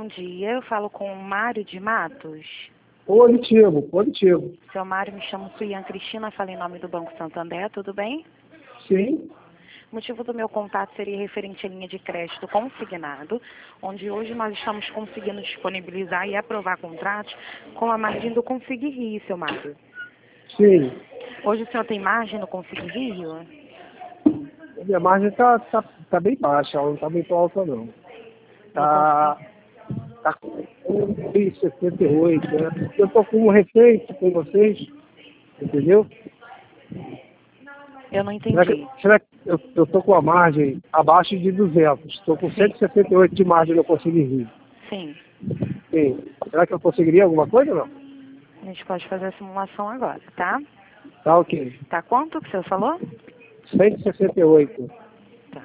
bom dia. Eu falo com o Mário de Matos. Positivo, positivo. Seu Mário, me chamo Suian Cristina, falo em nome do Banco Santander, tudo bem? Sim. O motivo do meu contato seria referente à linha de crédito consignado, onde hoje nós estamos conseguindo disponibilizar e aprovar contratos com a margem do Consigne Rio, seu Mário. Sim. Hoje o senhor tem margem no Consigne Rio? A minha margem tá bem baixa, ela não tá muito alta não. Tá com 1,68, né? Eu tô com um receita com vocês, entendeu? Eu não entendi. Será que eu tô com a margem abaixo de 200? Estou com 168 de margem no Consigne Rio. Sim. Sim. Será que eu conseguiria alguma coisa ou não? A gente pode fazer a simulação agora, tá? Tá ok. Tá quanto que o senhor falou? 168. Tá.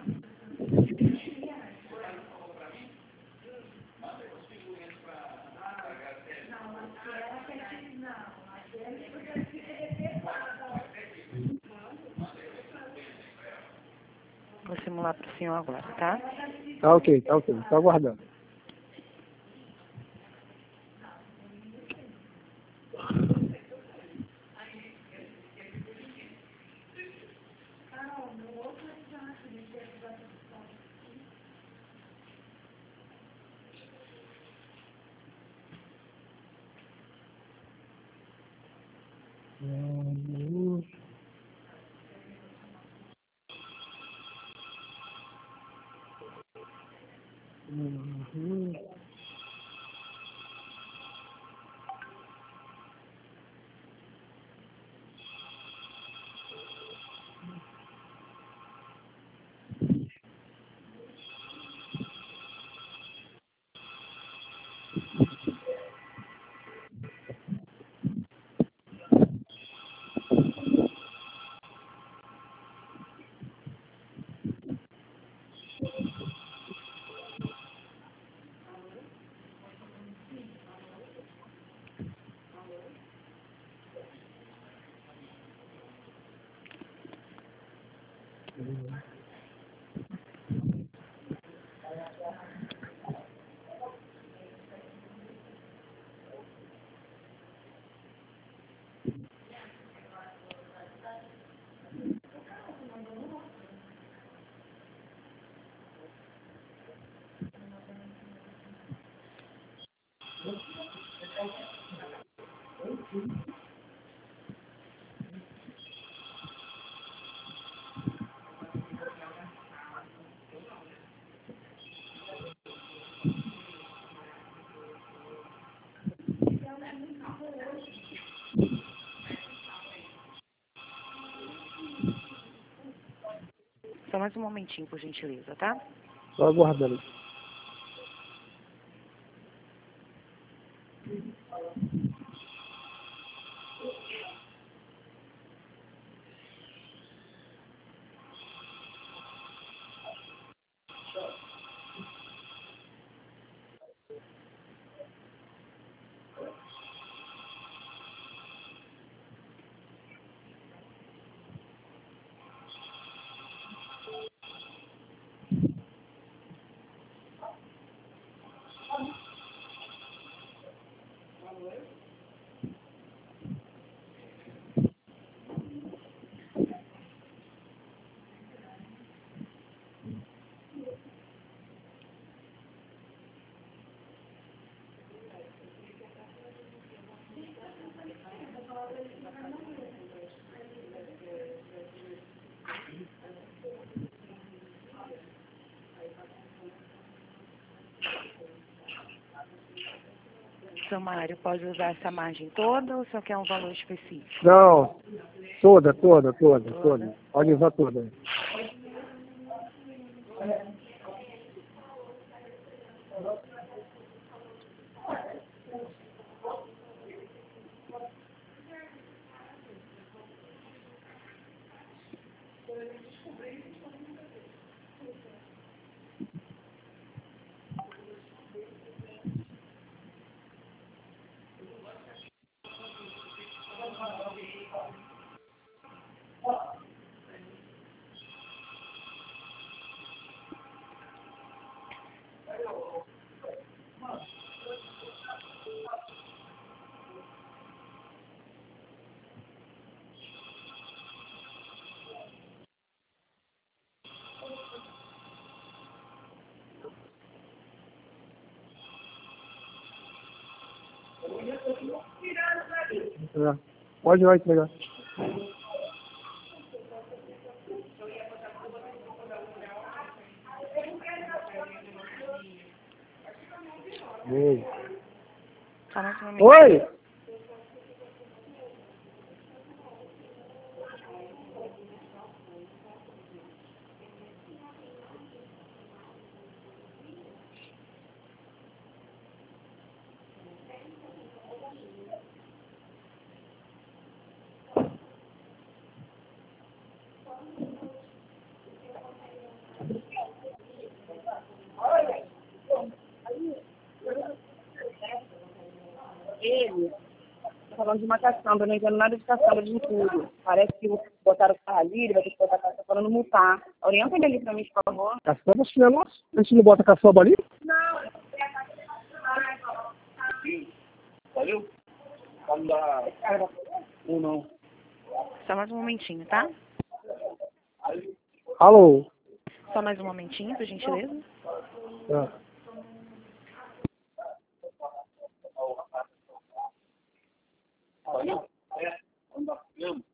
Vou simular para o senhor agora, tá? Tá ok, tá ok. Tô aguardando. Só mais um momentinho, por gentileza, tá? Tô aguardando. Seu Mário, pode usar essa margem toda ou só quer um valor específico? Não, toda. Pode usar toda. É. Pode ir lá entregar. Oi. Só mais um momentinho. Oi! Ele tá falando de uma caçamba, eu não entendo nada de caçamba de tudo. Parece que botaram o carro ali, ele vai ter que botar a caçamba falando multar. Orienta ele ali pra mim, por favor. Caçamba, acho que não é nosso. A gente não bota caçamba ali? Valeu? Vamos dar ou não? Só mais um momentinho, tá? Alô? Só mais um momentinho, por gentileza. É. Valeu? É, vamos dar problema.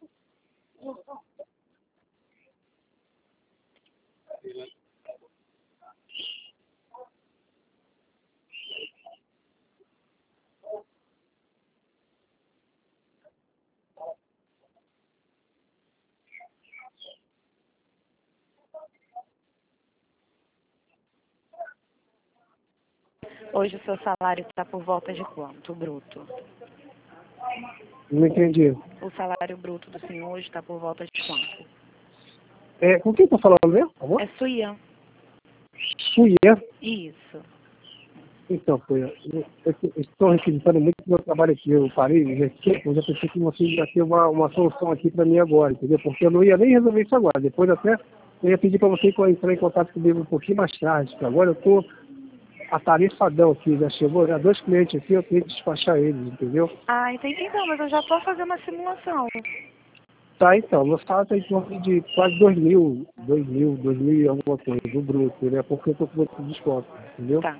Hoje o seu salário está por volta de quanto, bruto? Não entendi. O salário bruto do senhor hoje está por volta de quanto? É, com quem tá falando mesmo, por favor? É Suian. Suian. Isso. Então, Suian, eu estou requisitando muito do meu trabalho aqui. Eu parei, eu já pensei que você ia ter uma solução aqui para mim agora, entendeu? Porque eu não ia nem resolver isso agora. Depois até eu ia pedir para você entrar em contato comigo um pouquinho mais tarde, porque agora eu estou atarefadão aqui. Já chegou, já 2 clientes aqui, eu tenho que despachar eles, entendeu? Ah, entendi então, mas eu já estou fazendo a simulação. Tá, então, meu salário está em torno de quase 2.000 e alguma coisa, do bruto, né? Porque eu estou com muito desconto, entendeu? Tá.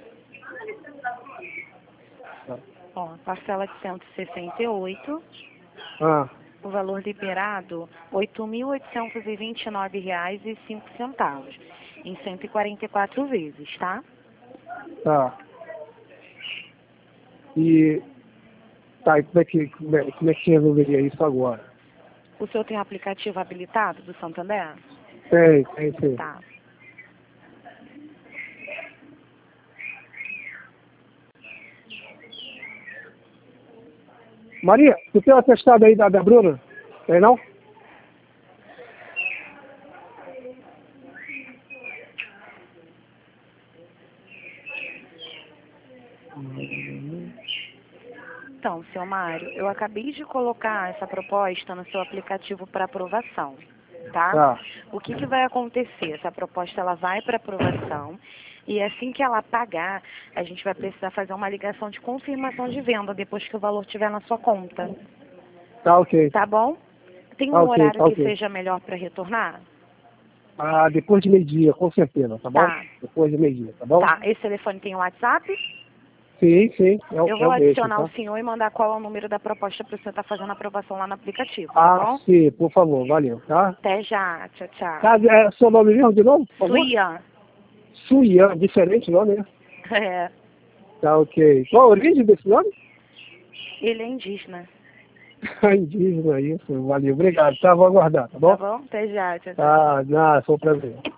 Tá. Ó, parcela de 168. Ah, O valor liberado, R$ 8.829,05, em 144 vezes, tá? tá. E tá, e como é que resolveria isso agora? O senhor tem o aplicativo habilitado do Santander? Tem. Tá. Maria, tu tem o atestado aí da Bruna? Tem não? Então, seu Mário, eu acabei de colocar essa proposta no seu aplicativo para aprovação, tá? Tá. O que vai acontecer? Essa proposta ela vai para aprovação e assim que ela pagar, a gente vai precisar fazer uma ligação de confirmação de venda depois que o valor estiver na sua conta, Tá ok. tá bom? Tem Tá um ok, horário tá que ok. seja melhor para retornar? Ah, depois de meio-dia, com certeza, tá bom? Tá. Depois de meio-dia, tá bom? Tá, esse telefone tem o WhatsApp? Sim, é Eu vou o adicionar mesmo, o senhor e mandar qual é o número da proposta para o senhor estar fazendo a aprovação lá no aplicativo, tá? tá Ah, bom? sim, por favor, valeu, tá? Até já, tchau, tchau. Tá, seu nome mesmo, de novo, por favor? Suian. Suian, diferente nome, né? É, Tá ok. Qual a origem desse nome? ele é indígena, Indígena, isso, valeu, obrigado, tá? Vou aguardar, tá bom? tá bom? Até já, tchau, tchau. Tá, foi um prazer.